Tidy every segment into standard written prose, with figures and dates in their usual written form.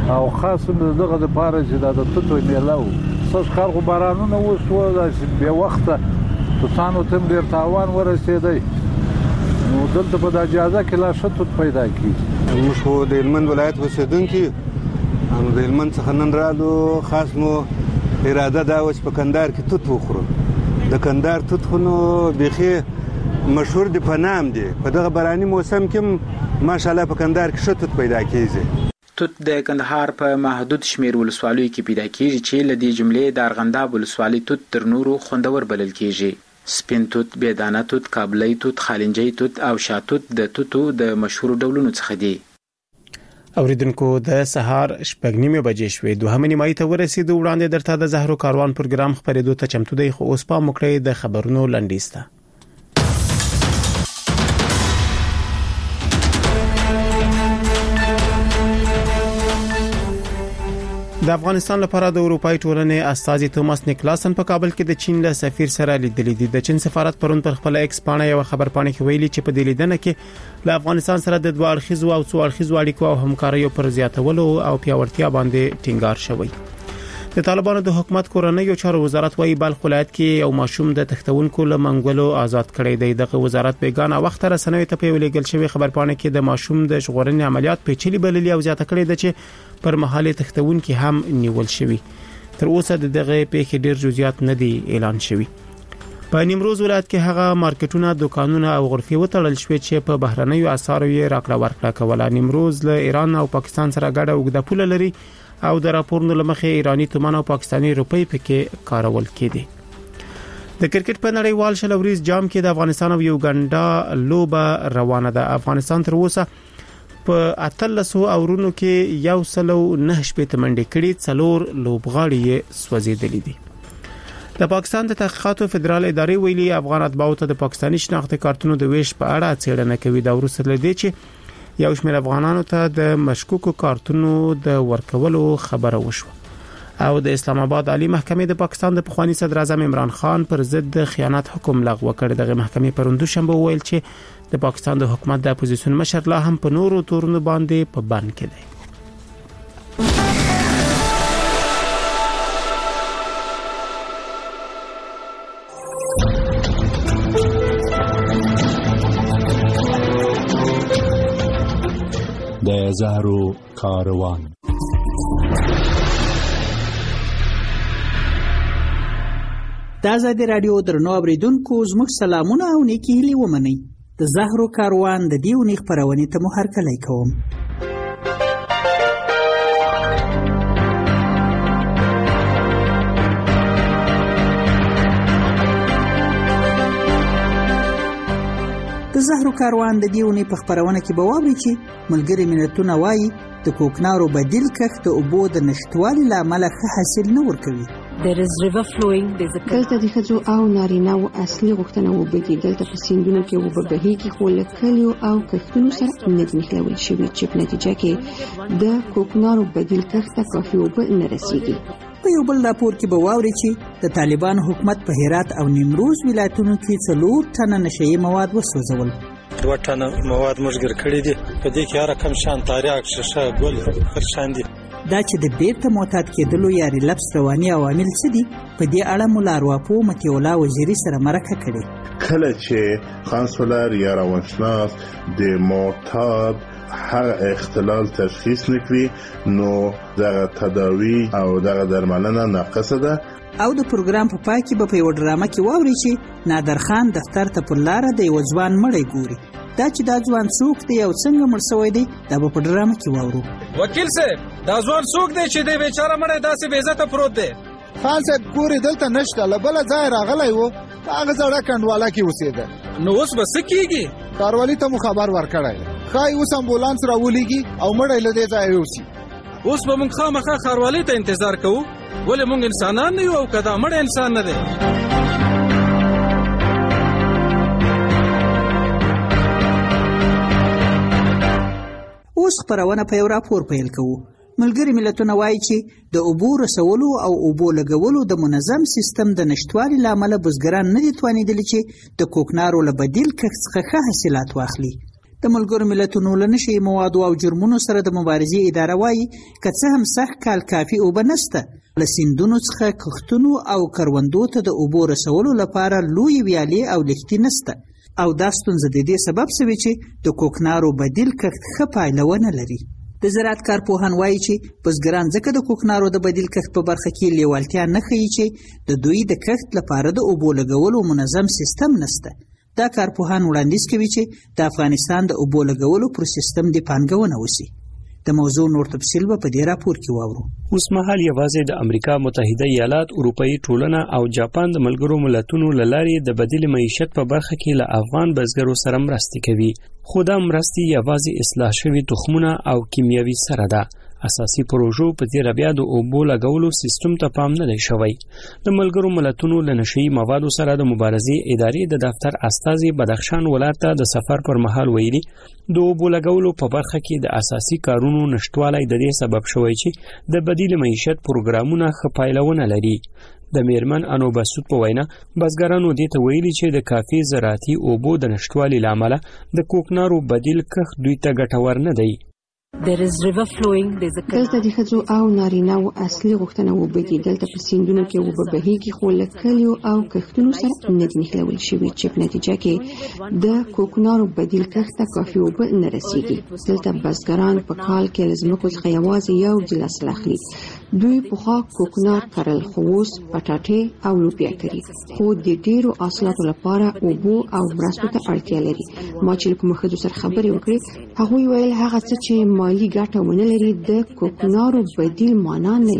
او خاص دغه د پاره چې د توتو میله و څه خلکو بارانونه وشو داسې بې وخته توتانو ته ډېر تاوان ورسېدی نو دلته په د اجازه کې لا ښه توت پیدا کېږي. موږ خو د هلمند ولایت اوسېدونکي نو د هلمند څخه نن رالو خاص مو اراده دا وه چې په کندهار کې توت وخورو. د کندهار توت خو نو بیخي مشهور دی په نام دی. په دغه باراني موسم کې ماشاءالله په کندهار کې ښه توت پیدا کېږي. توت د کندهار په محدود شمیر ولسوالیو کې پیدا کېږي چې له دې جملې د ارغنداب ولسوالۍ توت تر نورو خوندور بلل کېږي. سپین توت، بېدانه توت، کابلی توت، خالنجی توت او شاتوت د توتو د مشهور ډولونو څخه دي. اوریدونکو د سهار 6:30 بجې شوې 2 نیمایي ته ورسېدو. وړاندې درته د زهرو کاروان پروګرام خبرېدو ته چمتو دی، خو اوس پام وکړئ د خبرونو لنډیز ته. د افغانستان لپاره د اروپای ټولنې استازي توماس نیکلاسن په کابل کې د چین له سفیر سره لیدلي دي. د چین سفارت پرون پر خپل ایکس پاڼه یو خبرپاڼه کې ویلي چې په دې لیدنه کې له افغانستان سره د دوه اړخیزو او څو اړخیزو اړیکو او همکاریو پر زیاتولو او پیاوړتیا باندې ټینګار شوی. د طالبانو د حکومت کورنۍ چارو وزارت وايي بلخ ولایت کې یو ماشوم د تختونکو له منګولو آزاد کړی دی. دغه وزارت بیگانه وخت رسنوي ته په ویلګل شوی خبرپاڼه کې د ماشوم د ژغورنې عملیات پیچلي بللي او زیاته کړی دی چې پر مهال تختونکو هم نیول شوی. تر اوسه دغه پیښې ډیر جزئیات نه دي اعلان شوی. په نیمروز ولایت کې هغه مارکیټونه، دکانونه او غرفې وتړل شوې چې په بهرنیو اسعارو یې راکړه ورکړه کوله. نیمروز له ایران او پاکستان سره ګډه اوږده پوله لري او د راپورونو لمخې ایرانی تومان او پاکستانی روپۍ پکې کارول کېدي. د کرکټ په نړیوال شلوريز جام کې د افغانستان او یوګانډا لوبه روانه ده. افغانستان تر اوسه په 13 اورونو کې 109 شپې منډې کړې، 4 لوبغاړي یې سوځېدلې دي. د پاکستان د تحقیقاتو فدرال ادارې ویلي افغان اتباعو ته د پاکستاني شناخت کارتونو د ویش په اړه څېړنه کوي. دا وروسته لدی چې یو شمېر افغانانو ته د مشکوکو کارتونو د ورکولو خبره وشوه. او د اسلام آباد عالی محکمې د پاکستان د پخوانی صدر اعظم عمران خان پر ضد د خیانت حکم لغوه کړ. دغه محکمې پرون دوشنبه ویل چې د پاکستان د حکومت د اپوزیسیون مشر لا هم په نورو تورونو باندې په بند کې دی. د زهرو کاروان. د آزادي رادیو درنو اوریدونکو زموږ سلامونه او نیکی هیلې ومنئ. د زهرو کاروان د دې اونۍ خپرونې ته مو هرکلی کوم. د زهرو کاروان د دې اونۍ په خپرونه کې به واورئ چې ملګري ملتونه وایي د کوکنارو بدیل کښت د اوبو د نشتوالي له امله ښه حاصل نه ورکوي. دلته د ښځو او نارینه‌و اصلي غوښتنه اوبه دي. دلته په سیندونو کې اوبه بهیږي خو له کلیو او کښتونو سره نه دي نښلول شوي چې په نتیجه کې د کوکنارو بدیل کښت ته کافي اوبه نه رسیږي. په یو بل راپور کې به واورئ چې د طالبانو حکومت په هرات او نیمروز ولایتونو کې 4 ټنه نشهیي مواد وسوځول. 2 ټنه مواد مشګر کړي دي. په دې کې هر کم شان تاریخ شیشه ګل هر شان دي. دا چې د بیرته معتاد کېدلو یا ریلپس رواني عوامل څه دي، په دې اړه مولا ارواپو متي الله وزیری سره مرکه کړې. کله چې کانسولر یا روانشناس د معتاد هغه اختلال تشخیص نکړي نو دغه تداوی او دغه درملنه ناقصه ده. او د پروګرام په پای کې به په یو ډرامه کې واورئ چې نادر خان دفتر ته پر لاره د یو ځوان مړی ګوري. دا چې دا ځوان څوک دی او څنګه مړ شوی دی دا به په ډرامه کې واورو. وکیل صاحب دا ځوان څوک دی چې دی بیچاره مړی داسې بې عزته پروت دی؟ خان صاحب کور دلته نشته، له بله ځای راغلی و، په هغه زړه کنډواله کې اوسېده. نو اوس به څه کېږي؟ کاروالي ته مو خبر ورکړی ښایي اوس امبولانس راولېږي او مړی له دې ځایه یوسي. اوس به موږ خامخا ښاروالۍ ته انتظار کوو؟ ولې موږ انسانان نه یو او که دا مړی انسان نه دی؟ اوس خپرونه په یو راپور پیل کوو. ملګري ملتونه وایي چې د اوبو رسولو او اوبو لګولو د منظم سیستم د نشتوالي له امله بزګران نه دي توانېدلي چې د کوکنارو له بدیل کښت څخه ښه حاصلات واخلي. د ملګرو ملتونو له نشي موادو او جرمونو سره د مبارزې اداره وایي که څه هم سخت کال کافي اوبه نشته، له سیندونو څخه کښتونو او کروندو ته د اوبو رسولو لپاره لوی ویالې او لښتې نشته، او دا ستونزه د دې سبب شوې چې د کوکنارو بدیل کښت ښه پایله ونه لري. د زراعت کارپوهان وایي چې بزګران ځکه د کوکنارو د بدیل کښت په برخه کې لیوالتیا نه ښیي چې د دوی د کښت لپاره د اوبو لګولو منظم سیستم نشته. دا کارپوهان وړاندیز کوي چې د افغانستان د اوبو لګولو پر سیستم د پانګونه وشي. د موضوع نور تفصیل به په دې راپور کې واورو. اوس مهال یوازې د امریکا متحده ایالات، اروپאי ټولنه او جاپان د ملګرو ملتونو له لارې د بدیل معیشت په برخه کې له افغان بزګرو سره مرستې کوي، خو دا مرستې یوازې اصلاح شوي تخمونه او کیمیاوي سره ده. اساسي پروژو په دې بیا د اوبو لګولو سیستم ته پام نه دی شوی. د ملګرو ملتونو له نشئی موادو سره د مبارزې ادارې د دفتر استازي بدخشان ولایت ته د سفر پر مهال ویلي د اوبو لګولو په برخه کې د اساسي کارونو نشټوالی د دې سبب شوی چې د بدیل معیشت پروګرامونه ښه پایله ونه لري. د میرمن انو بسود په وینا بزګرانو دې ته ویلي چې د کافي زراعتي اوبو د نشټوالي لامل د کوکنارو بدیل کښت دوی ته ګټور نه دی. دلته د ښځو او نارینه‌و اصلي غوښتنه وبږي. دلته په سیندونو کې اوبه بهیږي، خو له کلیو او کښتونو سره نه دي نښلول شوي چې په نتیجه کې د کوکنارو بدیل کښت ته کافي اوبه نه رسیږي. دلته بزګران په کال کې له ځمکو څخه یوازې یو ګیلاس اخلي. دوی پخوا کوکنار کرل، خو اوس پټاټې او لوبیا کوي، خو د ډیرو حاصلاتو لپاره اوبو او مرستو ته اړتیا لري. ما چې له کومو ښځو سره خبرې وکړې، هغوی ویل هغه څه چې مالي ګټه ونه لري د کوکنارو بدیل معنا نه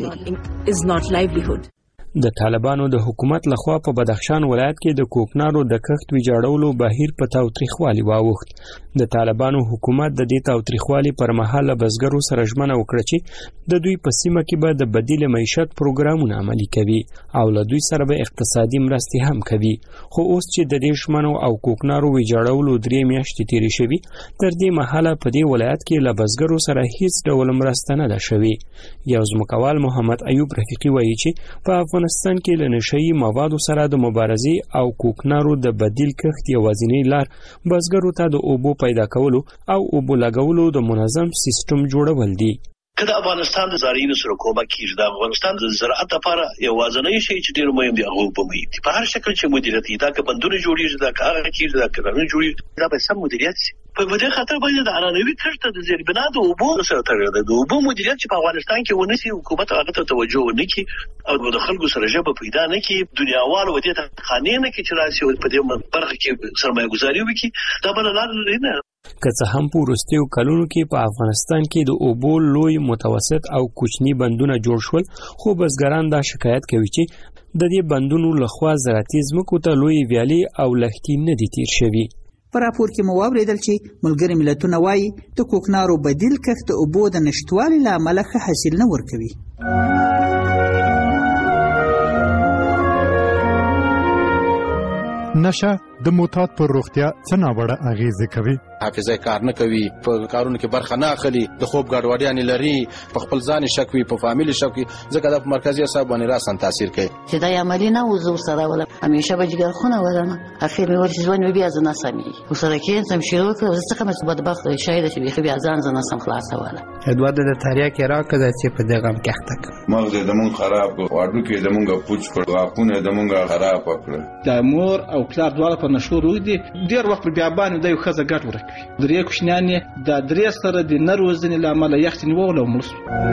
لري. د طالبانو د حکومت لخوا په بدخشان ولایت کې د کوکنارو د کښت ویجاړولو بهیر په تاوتریخوالي واوښت. د طالبانو حکومت د دې تاوتریخوالي پر مهال بزګرو سره ژمنه وکړه چې د دوی په سیمه کې به د بدیل معیشت پروګرامونه عملي کوي او له دوی سره به اقتصادي مرستې هم کوي. خو اوس چې د دې ژمنو او کوکنارو ویجاړولو 3 میاشتې تیرې شوي، تر دې مهاله په دې ولایت کې له بزګرو سره هیڅ ډول مرسته نه ده شوې. یو ځمکوال محمد ایوب رفیقي وایي چې په افغانستان کې له نشئی موادو سره د مبارزې او کوکنارو د بدیل کښت یوازینی لار بزګرو ته د اوبو پیدا کولو او اوبو لګولو د منظم سیستم جوړول دي. که د افغانستان د زراعي سره کومک کیږي، د افغانستان د زراعت لپاره یوازینی شی چې ډیر مهم دی هغه اوبه وي. په هر شکل چې مدیریت دا که بندونه جوړیږي، دا که هغه کیږي، دا که نه جوړیږي، دا به سم مدیریت شي. په دې خاطر باید د عنعنوي کښت د زیربنا د اوبو سره تړاو لري. د اوبو مدیریت چې په افغانستان کې ونشي، حکومت هغه ته توجه ونه کړي او د خلکو سره ژبه پیدا نه کړي، دنیاوال ودې ته خانې نه کې چې راشي په دې برخه کې سرمایه گذاري وکړي، دا بل لار نه. که څه هم په وروستیو کلونو کې په افغانستان کې د اوبو لوی، متوسط او کوچني بندونه جوړ شول، خو بزګران دا شکایت کوي چې د دې بندونو لخوا زراعتي ځمکو ته لوی ویالې او لښتې نه دي تیر شوي. په راپور کې مو واورېدل چې ملګري ملتونه وایي د کوکنارو بدیل کښت د اوبو د نشتوالي له امله ښه حاصل نه ورکوي. نشه د معتاد پر روغتیا څه ناوړه اغیزه کوي. حافظه کار نه کوي، په کارونو کې برخه نه اخلي، د خوب ګډوډي لري، په خپل ځان شک وي، په فامیل شک وي، ځکه د مرکزي اعصاب باندې راسن تاثیر کوي. چې دا عملی نه وزو سره ولا همیشه به جګر خونه ولنه اخر مې ورته ځوان بیا ځنه سمي وسره کې سم شروع کړ، زه څنګه مې بدبخت شاید چې بیا ځان ځنه سم خلاص ولا ادواد د تاریخ کې راکړه چې په دغه کښتک مغز د مون خراب واډو کې د مونږه پوچ کړ، واپونه د مونږه خراب کړ. د مور او پلار دواړه په نشو روي دي، ډیر وخت بیا باندې د یو خزه ګټ ورکوي. درې کوشنیان د درې سره د نروزنې لامل یختنی وول او ملس.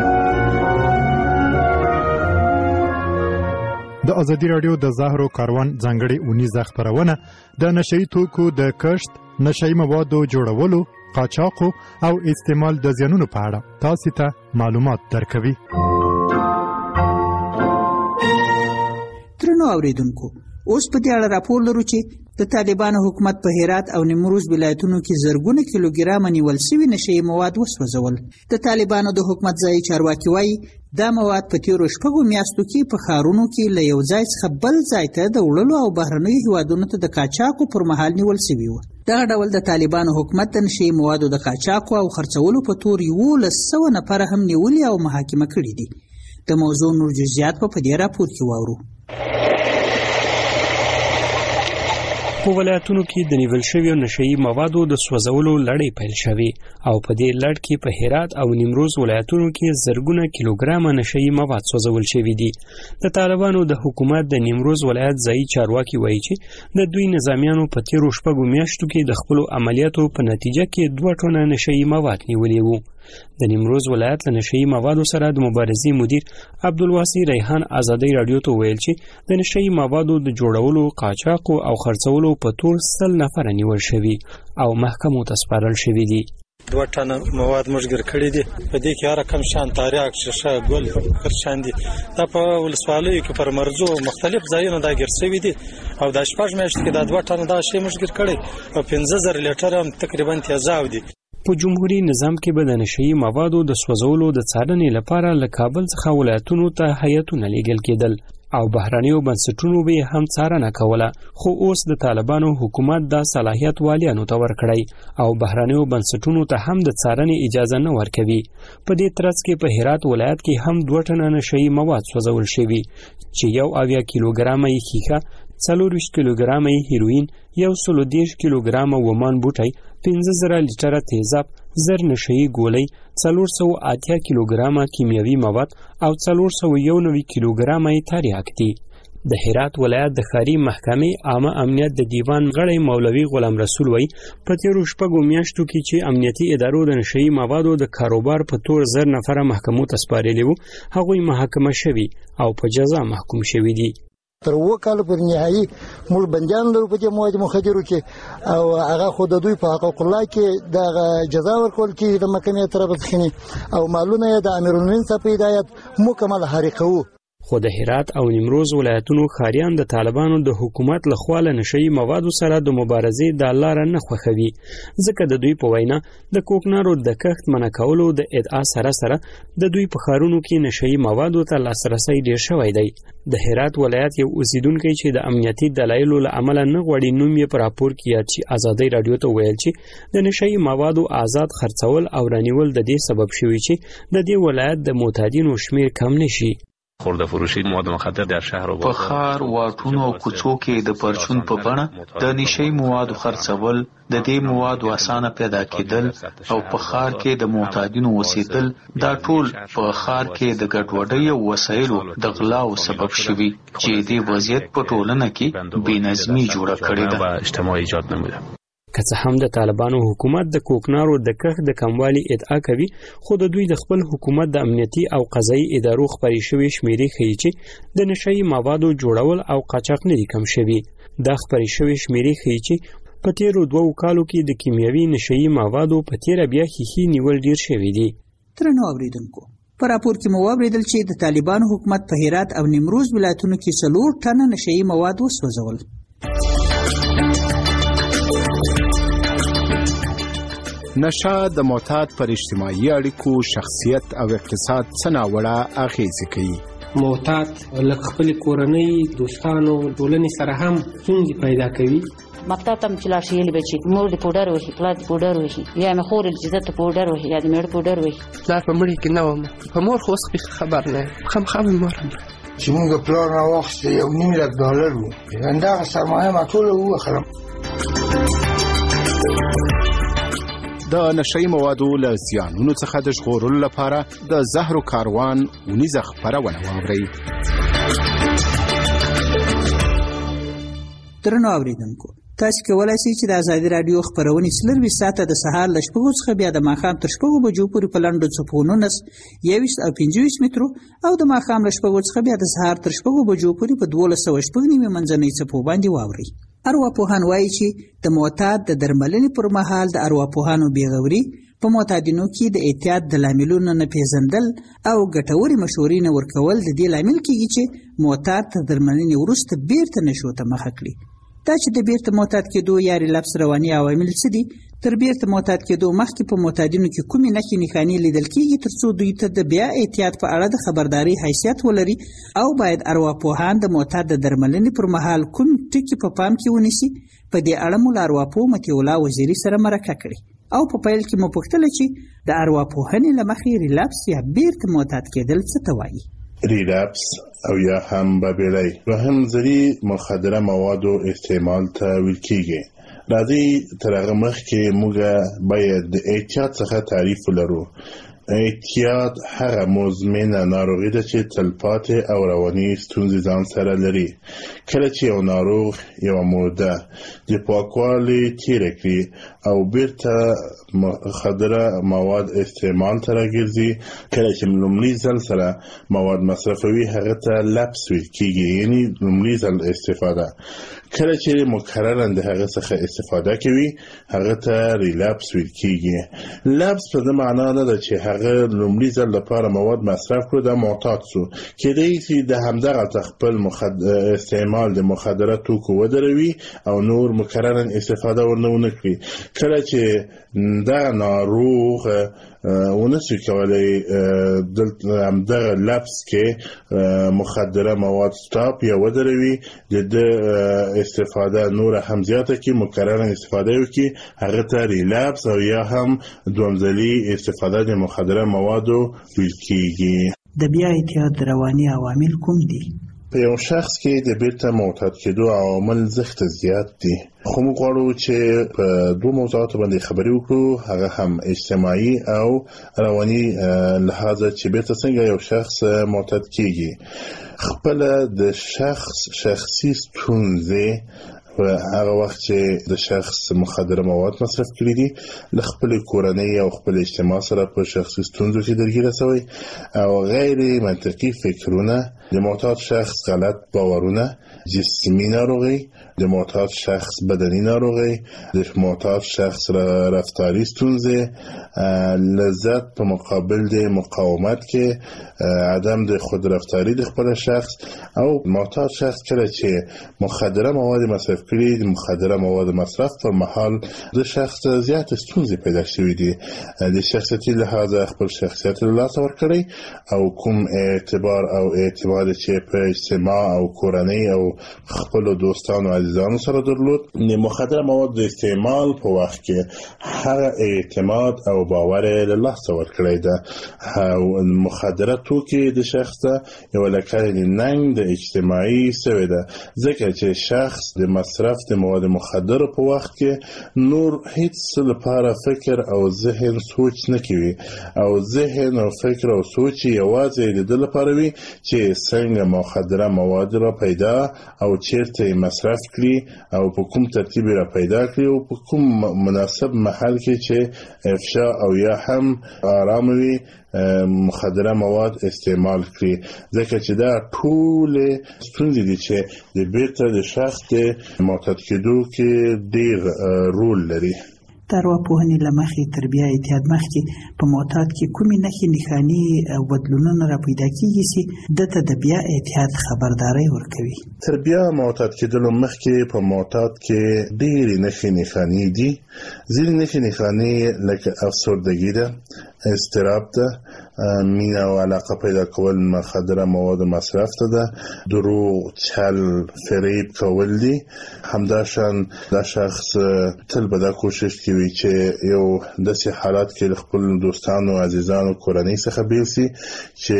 د ازادي رادیو د زهرو کاروان ځانګړي اونیزه خبرونه د نشئی توکو د کښت، نشئی موادو جوړولو، قاچاقو او استعمال د زیانونو په اړه تاسو ته معلومات درکوي. ترنو اوریدونکو، اوس په دې اړه راپور لرو چې د طالبانو حکومت په هرات او نیمروز ولایتونو کې زرګونه کیلوګرام نیول شوي نشئی مواد وسوځول. د طالبانو د حکومت ځایي چارواکي وایي دا مواد په تیرو 6 میاشتو کې په ښارونو کې له یو ځای څخه بل ځای ته د وړلو او بهرنیو هیوادونو ته د قاچاقو پر مهال نیول شوي وو. دغه ډول د طالبانو حکومت د نشئی موادو د قاچاقو او خرڅولو په تور 1100 نفر هم نیولي او محاکمه کړي دي. د موضوع نور جزئیات په دې راپور کې واورو. په ولایتونو کې د نیول شویو نشهیي موادو د سوځولو لړۍ پیل شوې او په دې لړ کې په هرات او نیمروز ولایتونو کې زرګونه کیلوګرامه نشهیي مواد سوځول شوي دي. د طالبانو د حکومت د نیمروز ولایت ځایي چارواکي وایي چې د دوی نظامیانو په تیرو 6 میاشتو کې د خپلو عملیاتو په نتیجه کې 2 ټنه نشهیي مواد نیولي وو. د نیمروز ولایت له نشهیي موادو سره د مبارزې مدیر عبدالواسی ریحان ازادي رادیو ته ویل چې د نشهیي موادو د جوړولو، قاچاقو او خرڅولو په تور 100 نفر نیول شوي او محکمو ته سپارل شوي دي. 2 ټنه مواد موږ ګر کړی دي. په دې کې هر کم شان تاریخ شیشه ګل هر شان دي. دا په ولسوالیو کې پر مرزو مختلف ځایونو دا ګر شوي دي او د 6 میاشتې کې دا 2 ټنه دا شی موږ ګر کړی او 15000 لیټر هم تقریبا تیزاب دي. په جمهوریت نظام کې به د نشهیي موادو د سوځولو د څارنې لپاره له کابل څخه ولایتونو ته هیئتونه لیږل کېدل او بهرنیو بنسټونو به هم څارنه کوله، خو اوس د طالبانو حکومت دا صلاحیت والیانو ته ورکړی او بهرنیو بنسټونو ته هم د څارنې اجازه نه ورکوي. په دې ترڅ کې په هرات ولایت کې هم 2 ټنه نشهیي مواد سوځول شوي چې 1 کیلوګرامه یې ښیښه، 40 کیلوګرامه یې هیروین، 130 کیلوګرامه ومان بوټی، 15000 لیټره تیزاب، 1000 نشهیي ګولۍ، 480 کیلوګرامه کیمیاوي مواد او 491 کیلوګرامه یې تریاک دي. د هرات ولایت د ښاري محکمې عامه امنیت د دیوان غړی مولوي غلام رسول وایي په تیرو 6 میاشتو کې چې امنیتي ادارو د نشهیي موادو د کاروبار په تور 1000 نفره محکمو ته سپارلي وو، هغوی محاکمه شوي او په جزا محکوم شوي دي. تر 2 کال پر نهایي مول بندیان لرو په دې مواد مخدرو کې او هغه خود دوی په حقوق الله کې د جزا ورکول کې د محکمې طرف څخه او مالونه د امیرالمؤمنین صاحب هدایت مکمل حریقو. خو د هرات او نیمروز ولایتونو ښاریان د طالبانو د حکومت له خوا له نشهیي موادو سره د مبارزې دا لاره نه خوښوي، ځکه د دوی په وینا د کوکنارو د کښت منع کولو د ادعا سره د دوی په ښارونو کې نشهیي موادو ته لاسرسی ډیر شوی دی. د هرات ولایت یو اوسیدونکی چې د امنیتي دلایلو له امله نه غواړي نوم یې په راپور کې یاد شي، ازادي رادیو ته ویل چې د نشهیي موادو آزاد خرڅول او رانیول د دې سبب شوی چې د دې ولایت د معتادینو شمیر کم نشي. خورده فروشی مواد مخدر در شهر و په ښار، واټونو او کوڅو کې د پرچون په بڼه د نشهیي موادو خرڅول، د دې موادو اسانه پیدا کېدل او په ښار کې د معتادینو اوسېدل، دا ټول په ښار کې د ګډوډۍ او وسایلو د غلاو سبب شوي چې دې وضعیت په ټولنه کې بېنظمي جوړه کړې ده. اجتماع ایجاد نموده. که څه هم د طالبانو حکومت د کوکنارو د کښت د کموالي ادعا کوي، خو د دوی د خپل حکومت د امنیتي او قضایي ادارو خپرې شوې شمیرې ښیي چې د نشهیي موادو جوړول او قاچاق نه دي کم شوي. دا خپرې شوې شمیرې ښیي چې په تیرو 2 کالو کې د کیمیاوي نشهیي موادو په تیره بیا ښیښې نیول ډیر شوي دي. درنو اوریدونکو، په راپور کې مو واوریدل چې د طالبانو حکومت په هرات او نیمروز ولایتونو کې 4 ټنه نشهیي مواد وسوځول. نشه د معتاد پر اجتماعي اړیکو، شخصیت او اقتصاد څه ناوړه اغیزې کوي. معتاد لکه خپل کورنۍ، دوستانو، ټولنې سره هم ستونزې پیدا کوي. مکتب ته چې لاړ شي یې به چې مور دې پوډر وهي، پلار دې پوډر وهي، یا مې خور چې زه ته پوډر وهي یا د مېړه پوډر وهي. پلار په مړي کې نه وم، په مور خو اوس خبر نه یم، خامخا مې مور چې موږ پلار راواخیسته $1,000,000 وو، همدغه سرمایه ما ټوله ووخلم. د نشهیي موادو له زیانونو څخه د ژغورلو لپاره د زهرو کاروان اونیزه خپرونه واورئ. درنو اوریدونکو، تاسو کولای شئ چې د ازادي رادیو خبرونه 24 ساعته د سهار له 6 څخه بیا د ماښام تر 6 بجو پورې په لنډو څپو 19 21 او 25 مترو او د ماښام له 6 څخه بیا د سهار تر 6 بجو پورې په 12.9 منځنۍ څپو باندې واوري. ارواپوهان وایي چې د معتاد د درملنې پر مهال د ارواپوهانو بېغوري په معتادینو کې د احتیاط د لاملونو نه پیژندل او ګټورې مشورې نه ورکول د دې لامل کېږي چې معتاد تر درملنې وروسته بیرته نشو ته مخه کړي. دا چې د بیرته معتاد کېدو یا ریلپس رواني عوامل څه دي؟ تر بیرته معتاد کېدو مخکې په معتادینو کې کومې نښې نښانې لیدل کېږي ترڅو دوی ته د بیا احتیاط په اړه د خبرداري حیثیت ولري، او باید ارواپوهان د معتاد د درملنې پر مهال کوم ټکي په پام کې ونیسي. په دې اړه مو له ارواپوه مطیع الله وزیري سره مرکه کړې او په پیل کې مو پوښتله چې د ارواپوهنې له مخې ریلپس یا بیرته معتاد کېدل څه ته وایي. ریلپس او یا هم بابیلی دوهم ځلي مخدره موادو استعمال ته ویل کیږي. راځي تر هغه مخکې موږ باید د احتیاط څخه تعریف ولرو. احتیاط هغه مزمنه ناروغي ده چې تلپاتې او رواني ستونزې ځان سره لري. کله چې یو ناروغ یوه موده د پاکوالي تیره کړي او بیرته مخدره مواد استعمال ته راګرځي، کله چې لومړي ځل سره مواد مصرفوي هغه ته لپس ویل کیږي، یعنی لومړي ځل استفاده. کله چې مکررا د هغه څخه استفاده کوي هغه ته ریلپس ویل کیږي. لپس په دې معنا نه ده چې هغه لومړي ځل لپاره مواد مصرف کړو د معتاد شو، کېدای شي د همدغه خپل استعمال د مخدره توکو ودروي او نور مکررا استفاده ورنه کړي. کله چې دا ناروغ ونشي کولای همدغه لپس کې مخدره مواد سټاپ یا ودروي، د استفاده نور هم زیاته کې مکررا استفاده وکړي، هغه ته ریلپس او یا هم دومځلي استفاده د مخدره موادو ویل کیږي. د بیا اعتیاد رواني عوامل کوم دي؟ په یو شخص کې د بیرته معتاد کېدو عوامل زښت زیات دي، خو موږ غواړو چې په دوه موضوعاتو باندې خبرې وکړو، هغه هم اجتماعي او رواني لحاظه چې بیرته څنګه یو شخص معتاد کېږي. خپل د شخصي ستونزې په هغه وخت چې د شخص مخدره مواد مصرف کړي دي له خپل کورنۍ او خپل اجتماع سره په شخصي ستونزو کې درګیره شوی او غیر منطقي فکرونه، د معتاد شخص غلط باورونه، جسمي ناروغي، د معتاد شخص بدني ناروغي، د معتاد شخص رفتاري ستونزې، لذت په مقابل د مقاومت کې، عدم د خود رفتاری د خپل شخص او معتاد شخص کله چې مخدره مواد مصرف کړي د مخدره مواد مصرف پر مهال د شخص زیات ستونزې پیدا شوې دي. د شخصیتي لحاظه خپل شخصیت له لاسه ورکړي او کوم اعتبار او اعتماد چې په اجتماع او کورنۍ او خپل دوستانو عزیزانو سره درلود، د مخدره مواد د استعمال په وخت کې هغه اعتماد او باور له لاسه ورکړي ده او مخدره توکي د شخص یو لکه ننګ د اجتماعي سوی ده، ځکه چې شخص د مصرف د مواد مخدره په وخت کې نور هیڅ لپاره فکر او ذهن سوچ نه کوي او ذهن او فکر او سوچ یوازې د دې لپاره وي چې څنګه مخدره مواد را پیدا او چیرته مصرف کړي او په کوم ترتیب را پیدا کړي او په کوم مناسب محل کې چې افشا او یا هم آرام وي مخدره مواد استعمال کړي، ځکه چې دا ټول ستونزې دي چې د بیرته د شخص د معتاد کېدو کې ډېر رول لري. د ارواپوهنې له مخې تر بیا اعتیاد مخکې په معتاد کې کومې نښې نښانې او بدلونونه را پیدا کېږي چې دته د بیا اعتیاد خبرداری ورکوي؟ تر بیا معتاد کېدلو مخکې په معتاد کې ډېرې نښې نښانې دي. ځینې نښې نښانې لکه افسردګي ده، اضطراب ده، مینه او علاقه پیدا کول مخدره مواد مصرف ته ده، دروغ، چل، فریب کول دي. همداشان دا شخص تل به دا کوشش کوي چې یو داسې حالات کې خپل دوستانو، عزیزانو، کورنۍ څخه بیل شي چې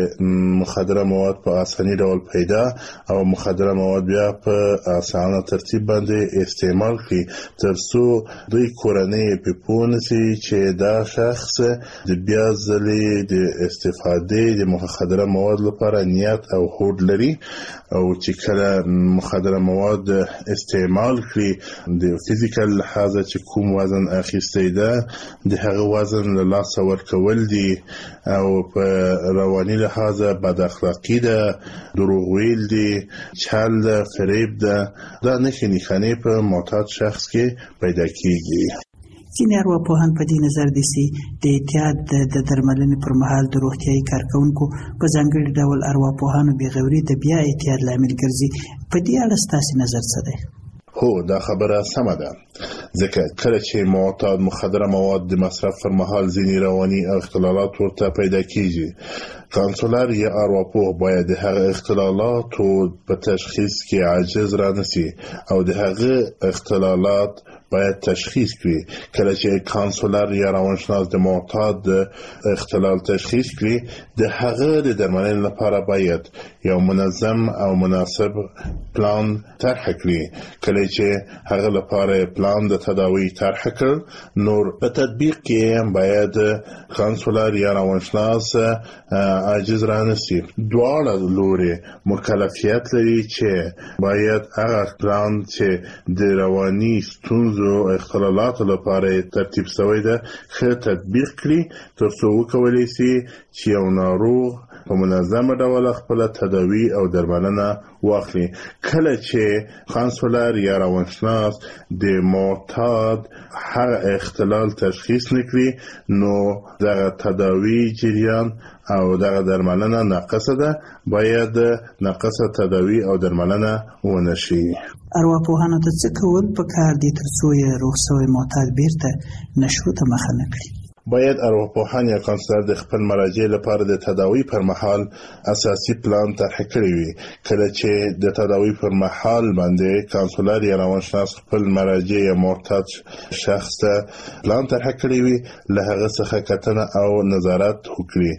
مخدره مواد په اساني ډول پیدا او مخدره مواد بیا په اسانه ترتیب باندې استعمال کړي، ترڅو دوی کورنۍ په پوه نشي چې دا شخص د بیا ځلې د استفادې د مخدره مواد لپاره نیت او هوډ لري او چې کله مخدره مواد استعمال کړي د فزیکل لحاظه چې کوم وزن اخیستی ده د هغه وزن له لاسه ورکول دي او په رواني لحاظه بد اخلاقي ده، دروغ ویل دي، چل ده، فریب ده. دا نښې نښانې په معتاد شخص کې پیدا کیږي. ځینې ارواپوهان په دې نظر دي چې د اعتیاد د درملنې پر مهال د روغتیايي کارکوونکو په ځانګړي ډول ارواپوهانو بېغوري د بیا اعتیاد لامل ګرځي. په دې اړه ستاسې نظر څه دی؟ هو، دا خبره سمه ده، ځکه کله چې معتاد مخدره مواد د مصرف پر مهال ځینې رواني اختلالات ورته پیدا کیږي، کانسولر یا ارواپوه باید د هغه اختلالاتو په تشخیص کې عاجز را نشي او د هغه اختلالات باید تشخیص کړي. کله چې کانسولر یا روانشناس د معتاد اختلال تشخیص کړي د هغه د درملنې لپاره باید یو منظم او مناسب پلان طرح کړي. کله چې هغه لپاره پلان د تداوی طرح کړ نور په تطبیق کې باید کانسولر یا روانشناس عاجز رانسی. دواړه لوري مکلفیت لري چې باید هغه پلان چې د رواني ستونزو اختلالاتو لپاره ترتیب شوی ده ښه تطبیق کړي ترڅو وکولی شي چې یو ناروغ په منظمه ډول خپل تداوی او درملنه واخلي. کله چې کانسولر یا روانشناس د معتاد هر اختلال تشخیص نکړي نو دغه تداوی جریان او دغه درملنه ناقصه ده، باید ناقصه تداوی او درملنه ونشي. ارواپوهانو ته څه کول پکار دي ترڅو یې روغ شوی معتاد بیرته نشو ته مخه نه کړي؟ باید ارواپوهان یا کانسولر د خپل مراجع لپاره د تداوی پر مهال اساسي پلان طرح کړی وي. کله چې د تداوی پر مهال باندې کانسولر یا روانشناس خپل مراجع یا معتاد شخص ته پلان طرح کړی وي له هغه څخه کتنه او نظارت وکړي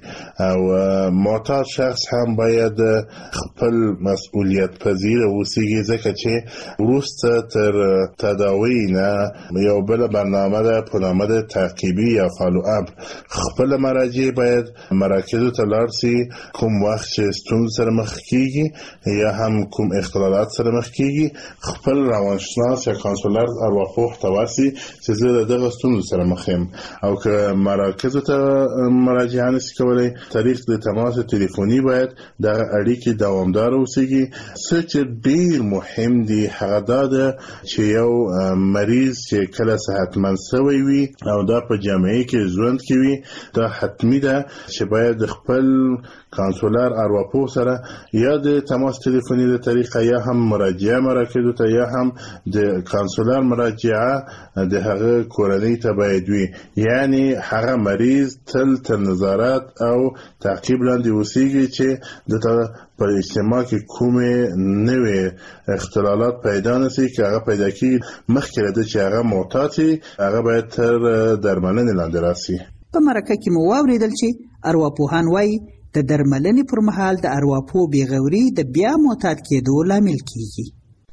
او معتاد شخص هم باید خپل مسؤلیت پذیر اوسیږي ځکه چې وروسته تر تداوی نه یو بل برنامه ده په نامه د تعقیبي یا اب خپل مراجع باید مراکزو ته لاړ شي کوم وخت چې ستونزې سره مخ کیږي یا هم کوم اختلالات سره مخ کیږي خپل روانشناس یا کانسولر ارواپوه ته ورسي چې زه دغه ستونزو سره مخ یم او که مراکزو ته مراجعه نشي کولی طریق د تماس تلیفوني باید دغه اړیکې دوامدار اوسیږي. څه چې ډیر مهم دی هغه دا ده چې یو مریض چې کله صحتمند شوی وي او دا په جامعه کې ژوند کوي دا حتمی ده چې باید خپل کانسولر ارواپوه سره یا د تماس تلیفوني د طریقه یا هم مراجعه مراکزو ته یا هم د کانسولر مراجعه د هغه کورنۍ ته باید وي. یعنی هغه مریض تل تر نظارت او تعقیب لاندې اوسیږي چې د پر اجتماع کې کومې نوې اختلالات پیدا نشي که هغه پیدا کیږي مخکې له چې هغه معتاد شي هغه باید تر درملنې لاندې راسي. په مرکه کې مو واورېدل چې ارواپوهان وایي د درملنې پر مهال د ارواپوه بېغوري د بیا معتاد کېدو لامل کیږي.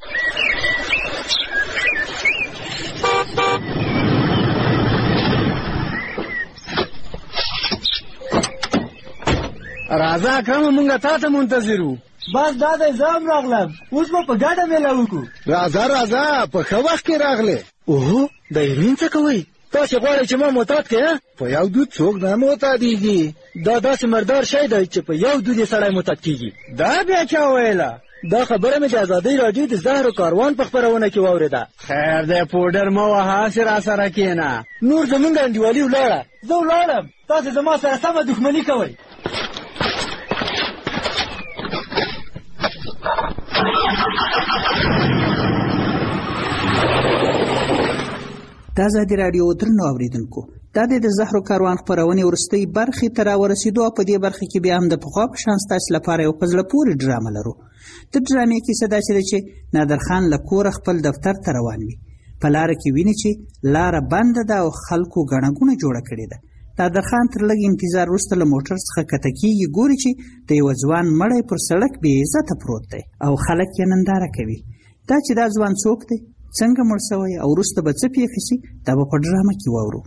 راځه اکرم مونږ تا ته منتظر وو. بس دا د ځام راغلم اوس به په ګډه میله وکړو. راځه په ښه وخت کې راغلې. اوهو د ایرین څه کوئ؟ تاسې غواړئ چې ما معتاد کړې؟ په یو دود څوک نه معتادېږي. دا داسې مردار شی دی چې په یو دود یې سړی معتاد کېږي. دا بیا چا ویله؟ دا خبره مې د ازادۍ راډیو د زهرو کاروان په خپرونه کې واورېده. خیر دی پوډر مه وهه هسې راسره کښېنه. نور زمونږ انډیوالي ولاړه. زه ولاړم تاسې زما سره سمه دښمني کوئ. د ازادي راډیو درنو اوریدونکو دا د زهرو کاروان خپرونې وروستۍ برخې ته راورسېدو او په دې برخه کې بیا هم د پخوا په شان ستاسو لپاره یو په زړه پورې ډرامه لرو. د ډرامې کیسه داسې ده چې نادرخان له کوره خپل دفتر ته روان وي. په لاره کې ویني چې لاره بنده ده او خلکو ګڼه ګوڼه جوړه کړې ده. نادرخان تر لږ انتظار وروسته له موټر څخه کښته کېږي، ګوري چې د یوه ځوان مړی پر سړک بې عزته پروت دی او خلک یې ننداره کوي. دا چې دا ځوان څوک دی، څنګه مړ شوی او وروسته به څه پېښه شي، دا به په ډرامه کې واورو.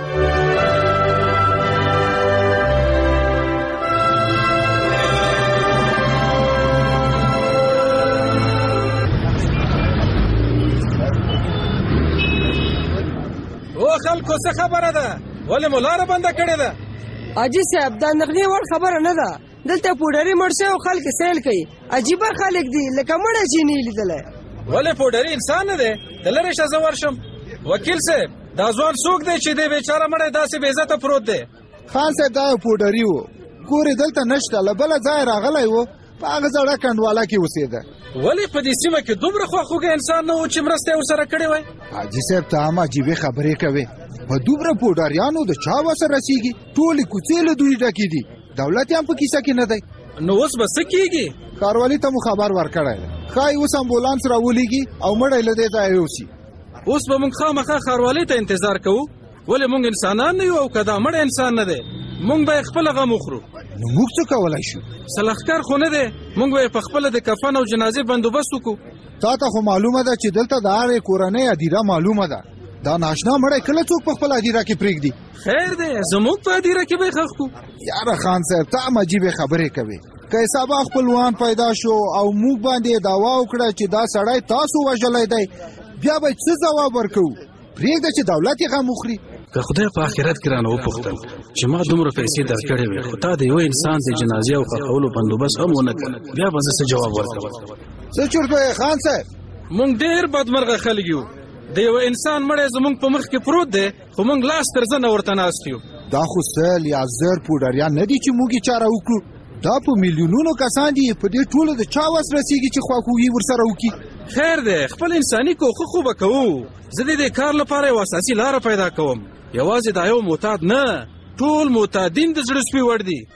او خلکو څه خبره ده؟ ولې مو لاره بنده کړې ده؟ حاجي صاحب دا نغلي وړ خبره نه ده. دلته پوډري مړ شوی او خلک سیل کوي. عجیبه خلک دي لکه مړی چې نه لیدلی. ولې پوډري انسان نه دی؟ د لرې شه زه ورشم. وکیل صاحب دا ځوان څوک دی چې دی بیچاره مړی داسې بې عزته پروت دی؟ خان صاحب دا یو پوډري و، کور یې دلته نشته، له بله ځایه راغلی و، په هغه زړه کنډواله کې اوسېده. ولې په دې سیمه کې دومره خواخوږی انسان نه و چې مرسته یې ورسره کړې وای؟ حاجي صاحب ته هم عجیبې خبرې کوې. په دومره پوډریانو د چا وسه رسېږي؟ ټولې کوڅې له دوی ډکې دي، دولت یې هم په کیسه کې نه دی. نو اوس به څه کېږي؟ ښاروالي ته مو خبر ورکړی دی، ښایي اوس امبولانس راولېږي او مړی له دې ځایه یوسي. اوس به موږ خامخا ښاروالۍ ته انتظار کوو؟ ولې موږ انسانان نه یو او که دا مړ انسان نه دی موږ به یې خپله غم وخورو. نو موږ څه کولی شو؟ سلخکار خو نه دی، موږ به یې په خپله د کفن او جنازې بندوبست وکړو. تا ته خو معلومه ده چې دلته د هرې کورنۍ هدیره معلومه ده. دا ناشنا مړی کله څوک په خپله هدیره کې پرېږدي؟ خیر دی زموږ په هدیره کې به یې ښخ کړو. یاره خان صاحب ته هم عجیبې خبرې کوې. که سبا خپلوان پیدا شو او موږ باندې دعوا وکړه چې دا سړی تاسو وژلی دی بیا به څه ځواب ورکوو؟ پرېږده چې دولت یې غم وخوري. که خدای په آخرت کې رانه وپوښتل چې ما دومره پیسې درکړې وې خو تا د یو انسان د جنازې او ښخولو بندوبست هم ونه کړ بیا به زه څه جواب ورکوم؟ څه چورت وایې خان صاحب؟ موږ ډېر بدمرغه خلک یو. د یو انسان مړی زموږ په مخ کې پروت دی خو موږ لاس تر زنه ورته ناست یو. دا خو سل یا زر پوډریان نه دي چې موږ یې چاره وکړو. دا په میلیونونو کسان دي. په دې ټولو د چا وس رسېږي چې خواخوږي ورسره وکړي؟ خیر دی خپل انساني کوښښ خو به کوو. زه د دې کار لپاره یو اساسي لاره پیدا کوم. یوازې دا یو معتاد نه ټول معتادین د زړه سپي وړ دي.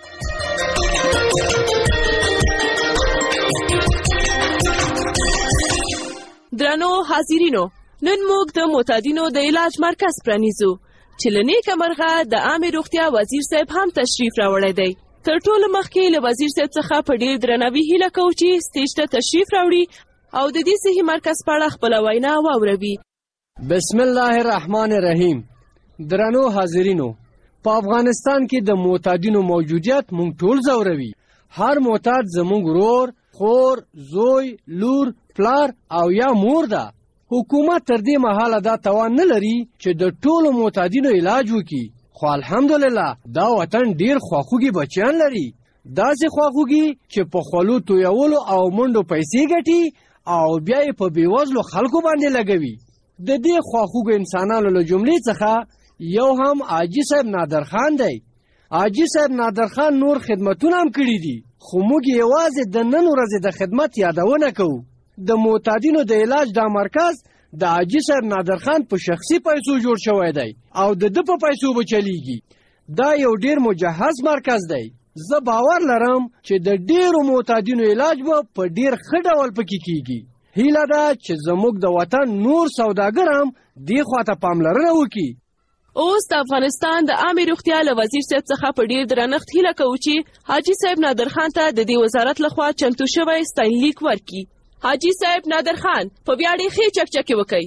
درنو حاضرینو نن موږ د معتادینو د علاج مرکز پرانیزو چې له نیکه مرغه د عامې روغتیا وزیر صاحب هم تشریف راوړی دی. تر ټولو مخکې له وزیر صاحب څخه په ډېر درناوي هیله کوو چې سټیج ته تشریف راوړي او د دې صحي مرکز په اړه خپله وینا واوروي. بسم الله الرحمن الرحیم. درنو حاضرینو په افغانستان کې د معتادینو موجودیت مونږ ټول ځوروي. هر معتاد زمونږ ورور، خور، زوی، لور، پلار او یا مور ده. حکومت تر دې مهاله دا توان نه لري چې د ټولو معتادینو علاج وکړي. خو الحمدلله دا وطن ډیر خواخوږي بچیان لري. داسې خواخوږي چې په خولو تویولو او منډو پیسې ګټي او بیا یې په بېوزلو خلکو باندې لګوي. د دې خواخوږو انسانانو له جملې څخه یو هم حاجي صاحب نادرخان دی. حاجي صاحب نادرخان نور خدمتونه هم کړي دي خو موږ یوازې د نن ورځې د خدمت یادونه کوو. د معتادینو د علاج دا مرکز د حاجي صاحب نادرخان په شخصي پیسو جوړ شوی دی او د ده په پیسو به چلیږي. دا یو ډیر مجهز مرکز دی. زه باور لرم چې د ډیرو معتادینو علاج به په ډیر ښه ډول پکې کیږي. هیله ده چې زموږ د وطن نور سوداګر هم دې خواته پاملرنه وکړي. اوس د افغانستان د عامې روغتیا له وزیر صاحب څخه په ډیر درنښت هیله کوو چې حاجي صاحب نادرخان ته د دې وزارت لخوا چمتو شوی ستاینلیک ورکړي. حاجي صاحب نادرخان په ویاړې ښې چکچکې وکړئ.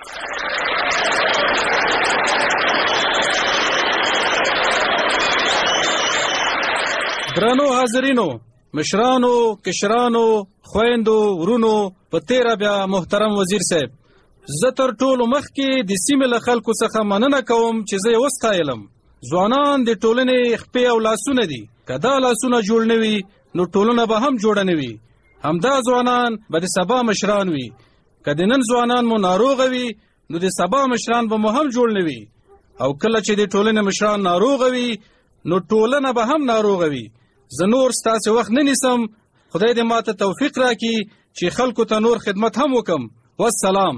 درنو حاضرینو، مشرانو، کشرانو، خویندو، ورونو، په تیره بیا محترم وزیر صاحب، زه تر ټولو مخکې د سیمې له خلکو څخه مننه کوم چې زه یې وستایلم. ځوانان د ټولنې خپې او لاسونه دي. که دا لاسونه جوړ نه وي نو ټولنه به هم جوړه نه وي. همدا ځوانان به د سبا مشران وي. که د نن ځوانان مو ناروغه وي نو د سبا مشران به مو هم جوړ نه وي. او کله چې د ټولنې مشران ناروغه وي نو ټولنه به هم ناروغه وي. زه نور ستاسې وخت نه نیسم. خدای دې ماته توفیق راکړي چې خلکو ته نور خدمت هم وکم. والسلام.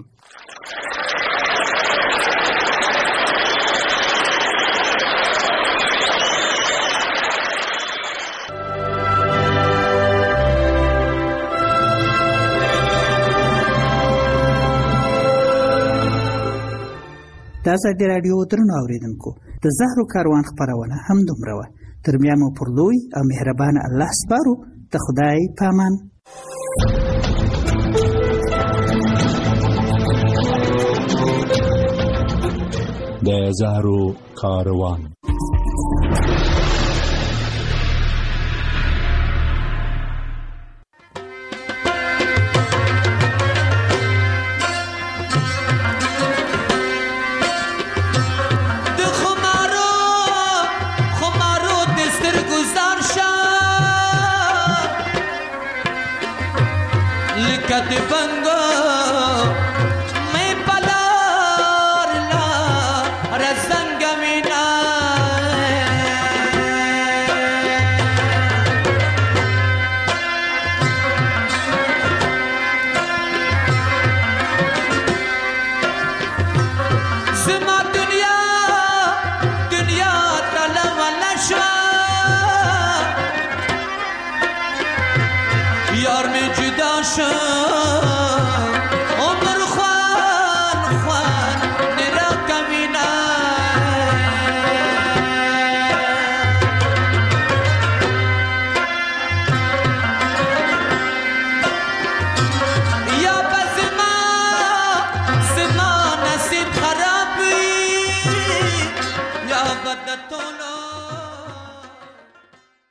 د ازادي راډیو درنو اورېدونکو د زهرو کاروان خپرونه هم دومره وه. تر بیا مو پر لوی او مهربانه الله سپارو. د خدای په امان. د زهرو کاروان. یار می جدا شد